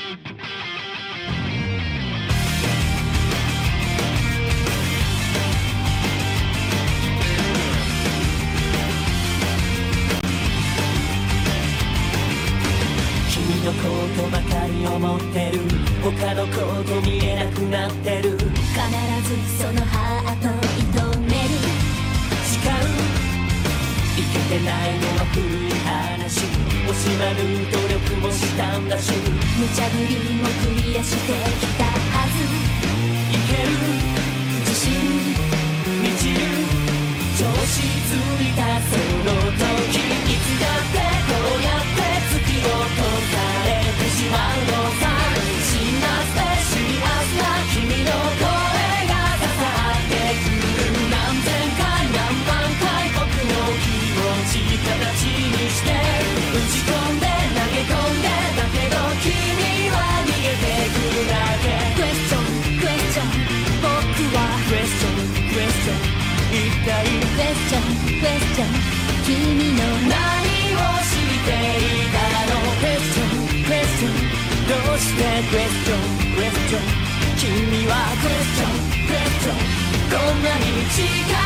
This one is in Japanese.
君のことばかり思ってる、他のこと見えなくなってる。 必ずそのハート射止める。 誓う、いけてないのは古い話、惜しまぬ努力もしたんだし、 無茶ぶりもクリアしてきたはず。 いける、 自信満ちる、調子ついたその時、いつだってこうやって突き落とされてしまうのさ。幸せ幸せな君の声が刺さってくる。何千回何万回僕の気持ち形にして打ち込んで投げ込んで、だけど君は逃げてくだけ。 クエスチョンクエスチョン、僕はクエスチョンクエスチョン、一体クエスチョンクエスチョン、君の何をしていたの。クエスチョンクエスチョン、どうしてクエスチョンクエスチョン、君はクエスチョンクエスチョン、こんなに近